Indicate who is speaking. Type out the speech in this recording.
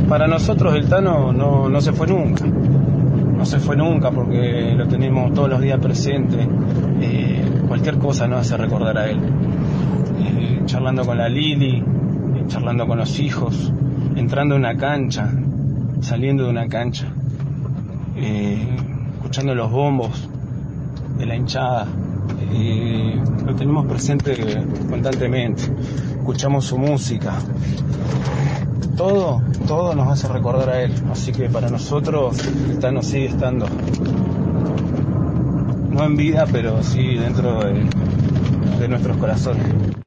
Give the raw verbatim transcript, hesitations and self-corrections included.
Speaker 1: Para nosotros el Tano no, no se fue nunca, no se fue nunca porque lo tenemos todos los días presente. Eh, cualquier cosa nos hace recordar a él. Eh, charlando con la Lili, eh, charlando con los hijos, entrando en una cancha, saliendo de una cancha, eh, escuchando los bombos de la hinchada. Eh, lo tenemos presente constantemente, escuchamos su música, todo, todo nos hace recordar a él, así que para nosotros el Tano sigue estando, no en vida, pero sí dentro de, de nuestros corazones.